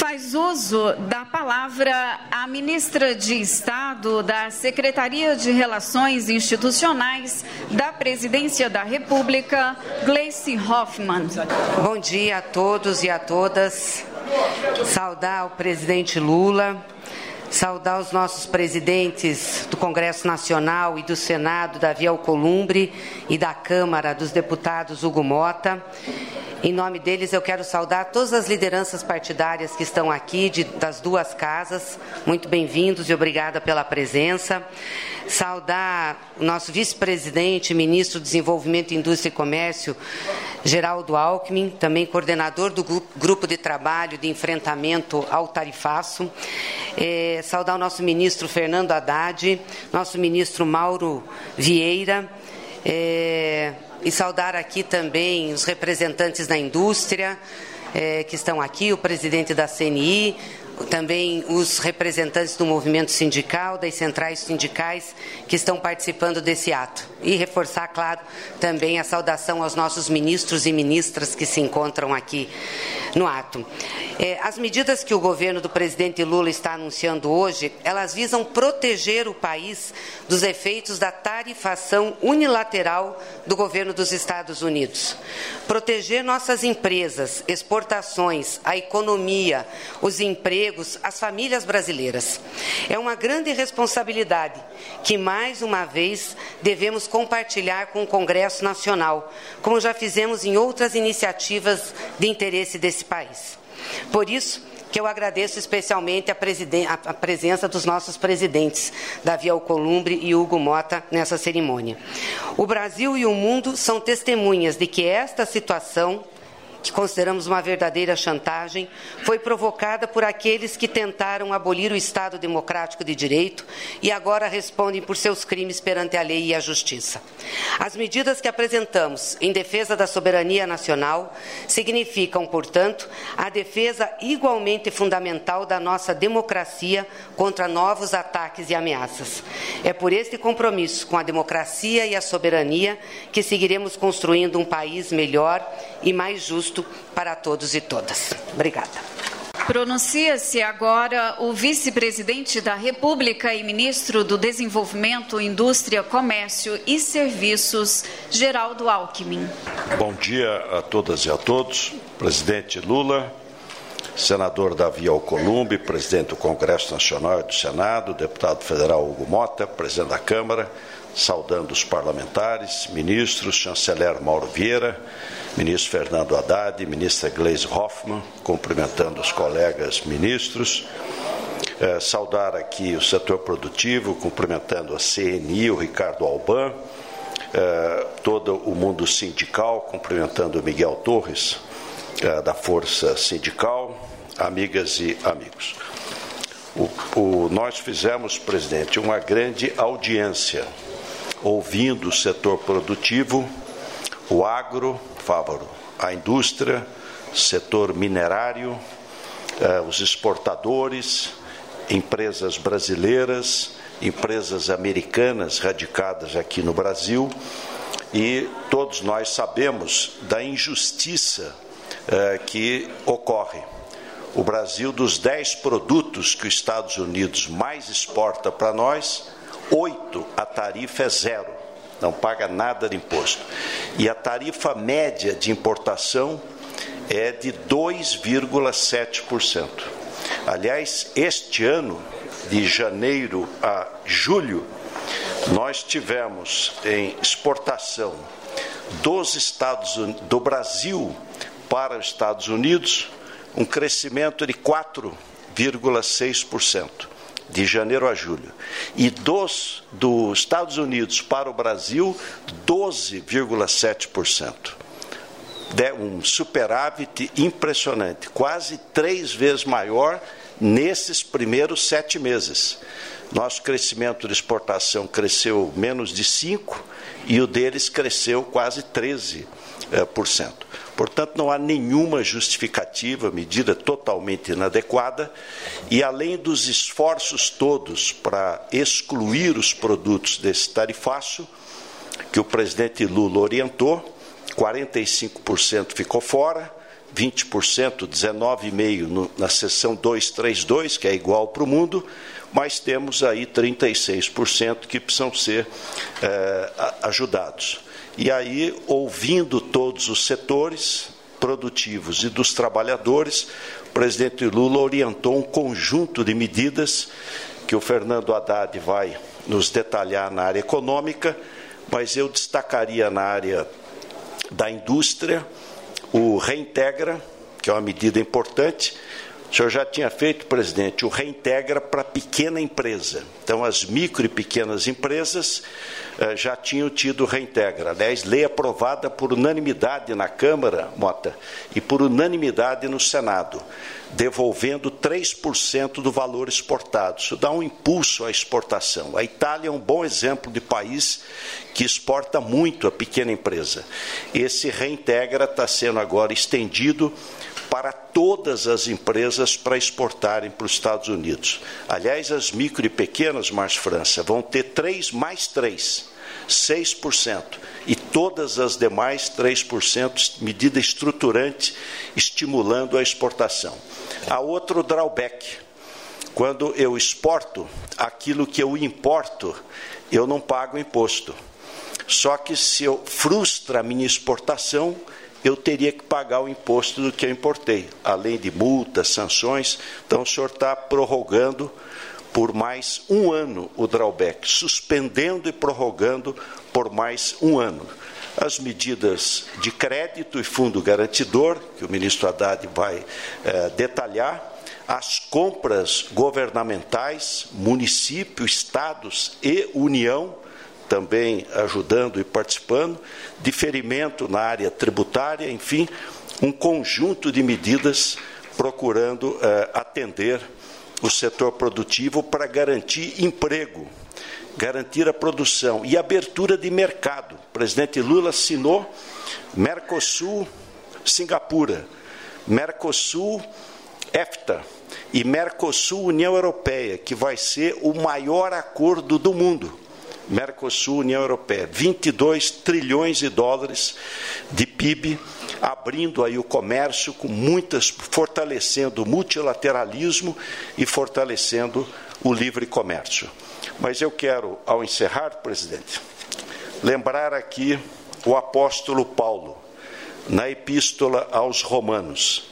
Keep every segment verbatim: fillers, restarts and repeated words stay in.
Faz uso da palavra a ministra de Estado da Secretaria de Relações Institucionais da Presidência da República, Gleice Hoffmann. Bom dia a todos e a todas. Saudar o presidente Lula, saudar os nossos presidentes do Congresso Nacional e do Senado, Davi Alcolumbre, e da Câmara dos Deputados, Hugo Mota. Em nome deles, eu quero saudar todas as lideranças partidárias que estão aqui, de, das duas casas. Muito bem-vindos e obrigada pela presença. Saudar o nosso vice-presidente, ministro do Desenvolvimento, Indústria e Comércio, Geraldo Alckmin, também coordenador do Grupo de Trabalho de Enfrentamento ao Tarifaço. É, saudar o nosso ministro Fernando Haddad, nosso ministro Mauro Vieira, é, e saudar aqui também os representantes da indústria eh, que estão aqui, o presidente da C N I, também os representantes do movimento sindical, das centrais sindicais que estão participando desse ato. E reforçar, claro, também a saudação aos nossos ministros e ministras que se encontram aqui no ato. É, as medidas que o governo do presidente Lula está anunciando hoje, elas visam proteger o país dos efeitos da tarifação unilateral do governo dos Estados Unidos. Proteger nossas empresas, exportações, a economia, os empregos, as famílias brasileiras. É uma grande responsabilidade que, mais uma vez, devemos compartilhar com o Congresso Nacional, como já fizemos em outras iniciativas de interesse desse país. Por isso que eu agradeço especialmente a, a presença dos nossos presidentes, Davi Alcolumbre e Hugo Mota, nessa cerimônia. O Brasil e o mundo são testemunhas de que esta situação, que consideramos uma verdadeira chantagem, foi provocada por aqueles que tentaram abolir o Estado democrático de direito e agora respondem por seus crimes perante a lei e a justiça. As medidas que apresentamos em defesa da soberania nacional significam, portanto, a defesa igualmente fundamental da nossa democracia contra novos ataques e ameaças. É por este compromisso com a democracia e a soberania que seguiremos construindo um país melhor e mais justo para todos e todas. Obrigada. Pronuncia-se agora o vice-presidente da República e ministro do Desenvolvimento, Indústria, Comércio e Serviços, Geraldo Alckmin. Bom dia a todas e a todos. Presidente Lula, senador Davi Alcolumbre, presidente do Congresso Nacional e do Senado, deputado federal Hugo Mota, presidente da Câmara, saudando os parlamentares, ministros, chanceler Mauro Vieira, ministro Fernando Haddad, ministra Gleice Hoffmann, cumprimentando os colegas ministros, eh, saudar aqui o setor produtivo, cumprimentando a C N I, o Ricardo Alban, eh, todo o mundo sindical, cumprimentando o Miguel Torres, eh, da Força Sindical, amigas e amigos. O, o, nós fizemos, presidente, uma grande audiência, ouvindo o setor produtivo, o agro, Fávaro, a indústria, setor minerário, eh, os exportadores, empresas brasileiras, empresas americanas radicadas aqui no Brasil, e todos nós sabemos da injustiça eh, que ocorre. O Brasil, dos dez produtos que os Estados Unidos mais exporta para nós, oito, a tarifa é zero. Não paga nada de imposto. E a tarifa média de importação é de dois vírgula sete por cento. Aliás, este ano, de janeiro a julho, nós tivemos em exportação dos Estados Unidos, do Brasil para os Estados Unidos um crescimento de quatro vírgula seis por cento. De janeiro a julho, e dos, dos Estados Unidos para o Brasil, doze vírgula sete por cento. Um superávit impressionante, quase três vezes maior nesses primeiros sete meses. Nosso crescimento de exportação cresceu menos de cinco por cento e o deles cresceu quase treze por cento. Portanto, não há nenhuma justificativa, medida totalmente inadequada, e além dos esforços todos para excluir os produtos desse tarifaço, que o presidente Lula orientou, quarenta e cinco por cento ficou fora, vinte por cento, dezenove vírgula cinco por cento na seção duzentos e trinta e dois, que é igual para o mundo, mas temos aí trinta e seis por cento que precisam ser eh, ajudados. E aí, ouvindo todos os setores produtivos e dos trabalhadores, o presidente Lula orientou um conjunto de medidas que o Fernando Haddad vai nos detalhar na área econômica, mas eu destacaria na área da indústria o Reintegra, que é uma medida importante. O senhor já tinha feito, presidente, o Reintegra para pequena empresa. Então, as micro e pequenas empresas eh, já tinham tido Reintegra. Aliás, lei aprovada por unanimidade na Câmara, Mota, e por unanimidade no Senado, devolvendo três por cento do valor exportado. Isso dá um impulso à exportação. A Itália é um bom exemplo de país que exporta muito a pequena empresa. Esse Reintegra está sendo agora estendido para todas as empresas para exportarem para os Estados Unidos. Aliás, as micro e pequenas, Márcio França, vão ter três mais três, seis por cento. E todas as demais, três por cento, medida estruturante, estimulando a exportação. Há outro drawback. Quando eu exporto, aquilo que eu importo, eu não pago imposto. Só que se eu frustro a minha exportação, eu teria que pagar o imposto do que eu importei, além de multas, sanções. Então, o senhor está prorrogando por mais um ano o drawback, suspendendo e prorrogando por mais um ano. As medidas de crédito e fundo garantidor, que o ministro Haddad vai eh, detalhar, as compras governamentais, município, estados e União, também ajudando e participando, diferimento na área tributária, enfim, um conjunto de medidas procurando eh, atender o setor produtivo para garantir emprego, garantir a produção e abertura de mercado. O presidente Lula assinou Mercosul, Singapura, Mercosul, EFTA e Mercosul, União Europeia, que vai ser o maior acordo do mundo. Mercosul, União Europeia, vinte e dois trilhões de dólares de P I B, abrindo aí o comércio, com muitas, fortalecendo o multilateralismo e fortalecendo o livre comércio. Mas eu quero, ao encerrar, presidente, lembrar aqui o apóstolo Paulo, na Epístola aos Romanos.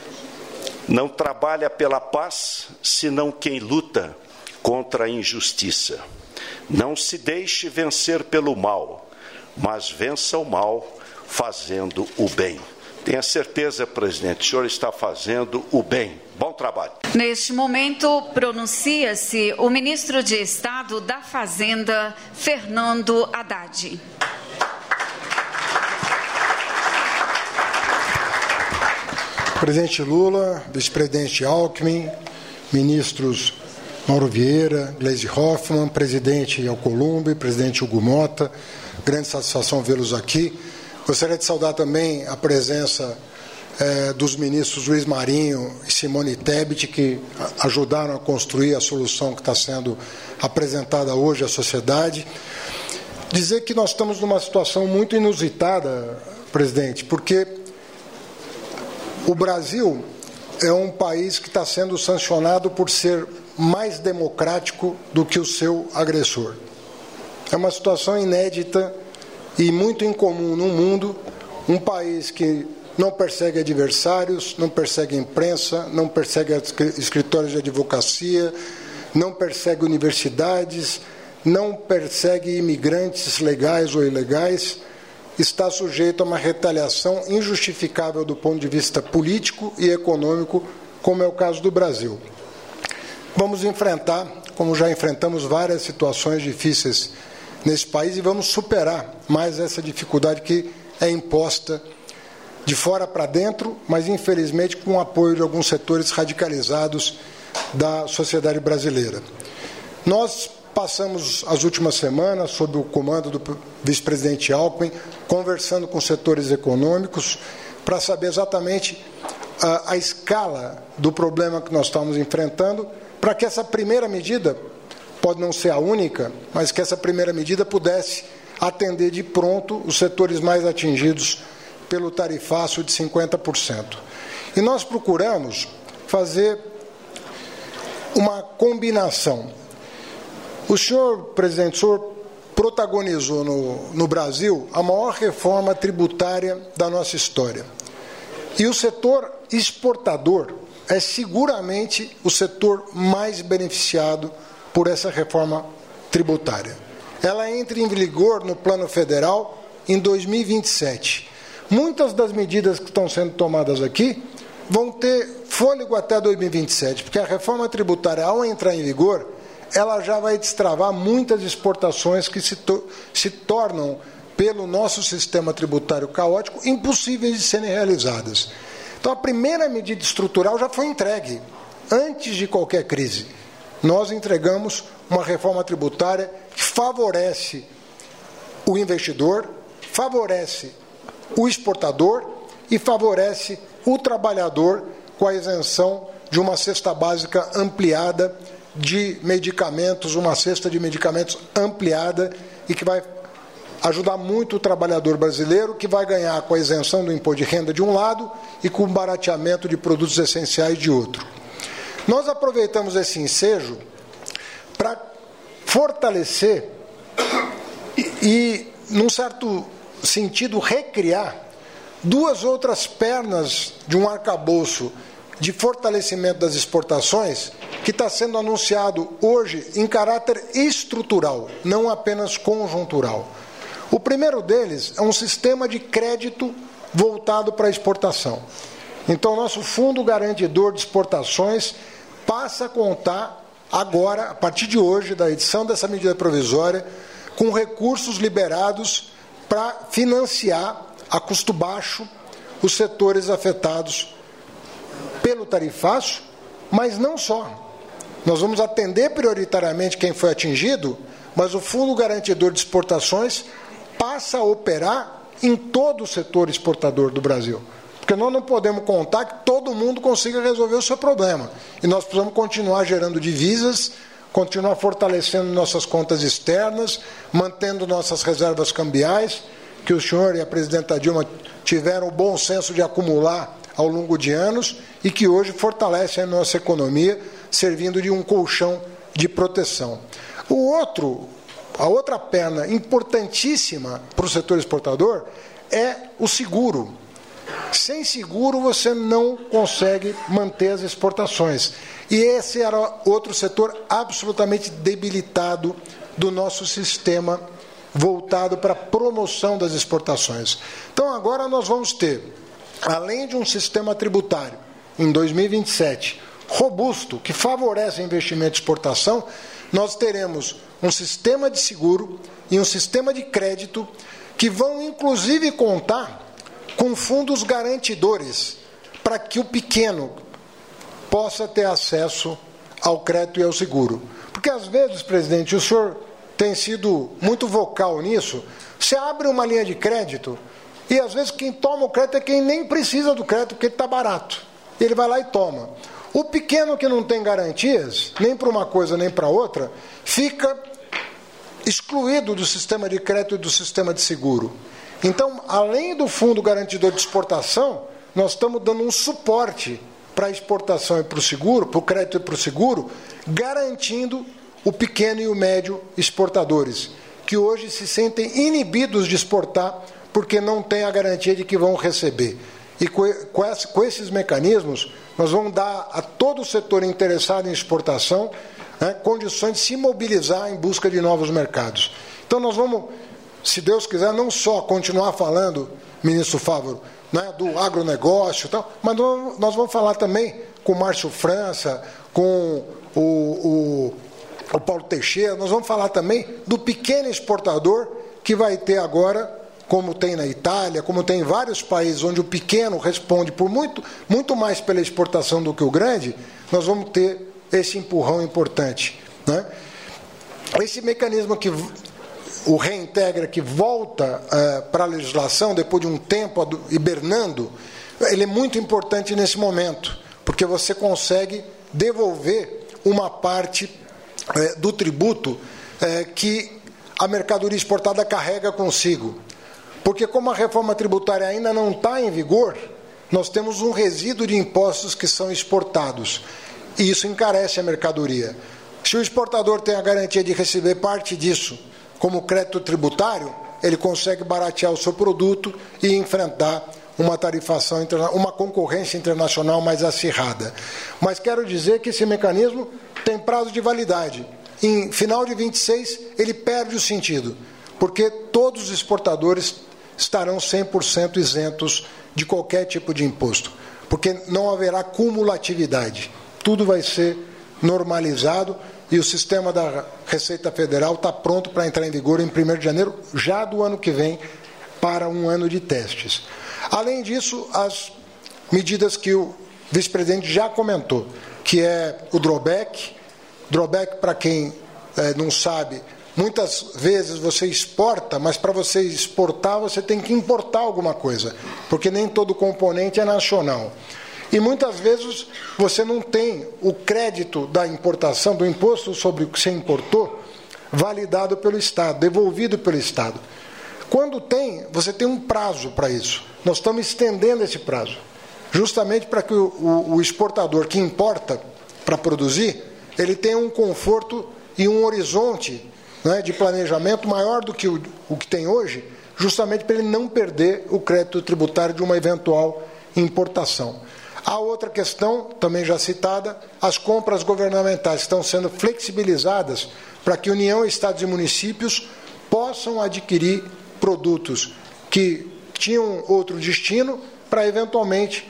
Não trabalha pela paz, senão quem luta contra a injustiça. Não se deixe vencer pelo mal, mas vença o mal fazendo o bem. Tenha certeza, presidente, o senhor está fazendo o bem. Bom trabalho. Neste momento, pronuncia-se o ministro de Estado da Fazenda, Fernando Haddad. Presidente Lula, vice-presidente Alckmin, ministros Mauro Vieira, Gleisi Hoffmann, presidente Alcolumbre, presidente Hugo Mota, grande satisfação vê-los aqui. Gostaria de saudar também a presença eh, dos ministros Luiz Marinho e Simone Tebet, que ajudaram a construir a solução que está sendo apresentada hoje à sociedade. Dizer que nós estamos numa situação muito inusitada, presidente, porque o Brasil é um país que está sendo sancionado por ser mais democrático do que o seu agressor. É uma situação inédita e muito incomum no mundo, um país que não persegue adversários, não persegue imprensa, não persegue escritórios de advocacia, não persegue universidades, não persegue imigrantes legais ou ilegais, está sujeito a uma retaliação injustificável do ponto de vista político e econômico, como é o caso do Brasil. Vamos enfrentar, como já enfrentamos, várias situações difíceis nesse país e vamos superar mais essa dificuldade que é imposta de fora para dentro, mas infelizmente com o apoio de alguns setores radicalizados da sociedade brasileira. Nós passamos as últimas semanas, sob o comando do vice-presidente Alckmin, conversando com setores econômicos para saber exatamente a, a escala do problema que nós estamos enfrentando, para que essa primeira medida, pode não ser a única, mas que essa primeira medida pudesse atender de pronto os setores mais atingidos pelo tarifaço de cinquenta por cento. E nós procuramos fazer uma combinação. O senhor, presidente, o senhor protagonizou no, no Brasil a maior reforma tributária da nossa história. E o setor exportador é seguramente o setor mais beneficiado por essa reforma tributária. Ela entra em vigor no plano federal em dois mil e vinte e sete. Muitas das medidas que estão sendo tomadas aqui vão ter fôlego até dois mil e vinte e sete, porque a reforma tributária, ao entrar em vigor, ela já vai destravar muitas exportações que se, to se tornam, pelo nosso sistema tributário caótico, impossíveis de serem realizadas. Então, a primeira medida estrutural já foi entregue, antes de qualquer crise. Nós entregamos uma reforma tributária que favorece o investidor, favorece o exportador e favorece o trabalhador com a isenção de uma cesta básica ampliada de medicamentos, uma cesta de medicamentos ampliada e que vai ajudar muito o trabalhador brasileiro, que vai ganhar com a isenção do imposto de renda de um lado e com o barateamento de produtos essenciais de outro. Nós aproveitamos esse ensejo para fortalecer e, e, num certo sentido, recriar duas outras pernas de um arcabouço de fortalecimento das exportações que está sendo anunciado hoje em caráter estrutural, não apenas conjuntural. O primeiro deles é um sistema de crédito voltado para a exportação. Então, nosso Fundo Garantidor de Exportações passa a contar agora, a partir de hoje, da edição dessa medida provisória, com recursos liberados para financiar a custo baixo os setores afetados pelo tarifaço, mas não só. Nós vamos atender prioritariamente quem foi atingido, mas o Fundo Garantidor de Exportações passa a operar em todo o setor exportador do Brasil. Porque nós não podemos contar que todo mundo consiga resolver o seu problema. E nós precisamos continuar gerando divisas, continuar fortalecendo nossas contas externas, mantendo nossas reservas cambiais, que o senhor e a presidenta Dilma tiveram o bom senso de acumular ao longo de anos e que hoje fortalecem a nossa economia, servindo de um colchão de proteção. O outro, a outra perna importantíssima para o setor exportador é o seguro. Sem seguro você não consegue manter as exportações. E esse era outro setor absolutamente debilitado do nosso sistema voltado para a promoção das exportações. Então agora nós vamos ter, além de um sistema tributário, em dois mil e vinte e sete, robusto, que favorece o investimento e exportação, nós teremos um sistema de seguro e um sistema de crédito que vão, inclusive, contar com fundos garantidores para que o pequeno possa ter acesso ao crédito e ao seguro. Porque, às vezes, presidente, o senhor tem sido muito vocal nisso, você abre uma linha de crédito e, às vezes, quem toma o crédito é quem nem precisa do crédito, porque está barato. Ele vai lá e toma. O pequeno que não tem garantias, nem para uma coisa nem para outra, fica excluído do sistema de crédito e do sistema de seguro. Então, além do Fundo Garantidor de Exportação, nós estamos dando um suporte para a exportação e para o seguro, para o crédito e para o seguro, garantindo o pequeno e o médio exportadores, que hoje se sentem inibidos de exportar porque não têm a garantia de que vão receber. E com esses mecanismos, nós vamos dar a todo o setor interessado em exportação, né, condições de se mobilizar em busca de novos mercados. Então, nós vamos, se Deus quiser, não só continuar falando, ministro Fávaro, né, do agronegócio e tal, mas nós vamos falar também com o Márcio França, com o, o, o Paulo Teixeira, nós vamos falar também do pequeno exportador que vai ter agora, como tem na Itália, como tem em vários países onde o pequeno responde por muito, muito mais pela exportação do que o grande, nós vamos ter esse empurrão importante, né? Esse mecanismo que o reintegra, que volta uh, para a legislação depois de um tempo hibernando, ele é muito importante nesse momento, porque você consegue devolver uma parte uh, do tributo uh, que a mercadoria exportada carrega consigo. Porque como a reforma tributária ainda não está em vigor, nós temos um resíduo de impostos que são exportados, e isso encarece a mercadoria. Se o exportador tem a garantia de receber parte disso como crédito tributário, ele consegue baratear o seu produto e enfrentar uma tarifação internacional, uma concorrência internacional mais acirrada. Mas quero dizer que esse mecanismo tem prazo de validade. Em final de vinte e seis, ele perde o sentido, porque todos os exportadores estarão cem por cento isentos de qualquer tipo de imposto, porque não haverá cumulatividade. Tudo vai ser normalizado e o sistema da Receita Federal está pronto para entrar em vigor em primeiro de janeiro, já do ano que vem, para um ano de testes. Além disso, as medidas que o vice-presidente já comentou, que é o drawback. Drawback, para quem é, não sabe, muitas vezes você exporta, mas para você exportar você tem que importar alguma coisa, porque nem todo componente é nacional. E muitas vezes você não tem o crédito da importação, do imposto sobre o que você importou, validado pelo Estado, devolvido pelo Estado. Quando tem, você tem um prazo para isso. Nós estamos estendendo esse prazo, justamente para que o, o, o exportador que importa para produzir, ele tenha um conforto e um horizonte, né, de planejamento maior do que o, o que tem hoje, justamente para ele não perder o crédito tributário de uma eventual importação. A outra questão, também já citada, as compras governamentais estão sendo flexibilizadas para que União, Estados e municípios possam adquirir produtos que tinham outro destino para, eventualmente,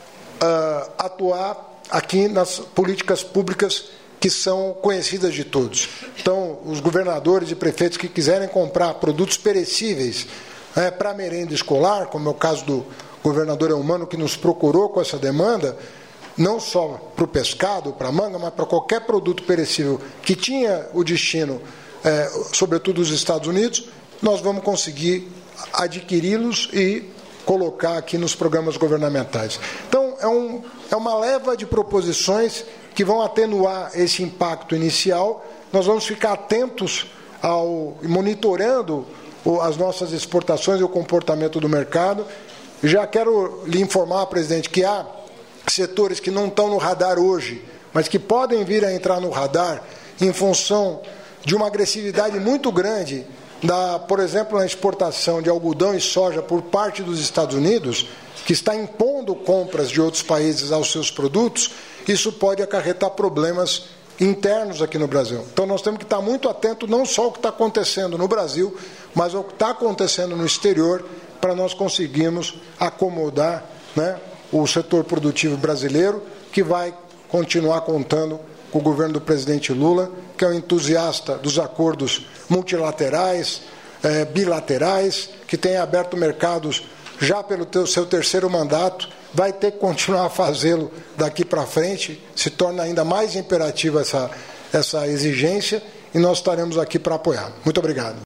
uh, atuar aqui nas políticas públicas que são conhecidas de todos. Então, os governadores e prefeitos que quiserem comprar produtos perecíveis, né, para merenda escolar, como é o caso do governador Eumano, que nos procurou com essa demanda, não só para o pescado, para a manga, mas para qualquer produto perecível que tinha o destino, é, sobretudo os Estados Unidos, nós vamos conseguir adquiri-los e colocar aqui nos programas governamentais. Então, é, um, é uma leva de proposições que vão atenuar esse impacto inicial. Nós vamos ficar atentos ao monitorando as nossas exportações e o comportamento do mercado. Já quero lhe informar, presidente, que há setores que não estão no radar hoje, mas que podem vir a entrar no radar em função de uma agressividade muito grande, da, por exemplo, na exportação de algodão e soja por parte dos Estados Unidos, que está impondo compras de outros países aos seus produtos. Isso pode acarretar problemas internos aqui no Brasil. Então, nós temos que estar muito atentos não só ao que está acontecendo no Brasil, mas ao que está acontecendo no exterior, para nós conseguirmos acomodar, né, o setor produtivo brasileiro, que vai continuar contando com o governo do presidente Lula, que é um entusiasta dos acordos multilaterais, eh, bilaterais, que tem aberto mercados já pelo teu, seu terceiro mandato, vai ter que continuar a fazê-lo daqui para frente, se torna ainda mais imperativa essa, essa exigência, e nós estaremos aqui para apoiar. Muito obrigado.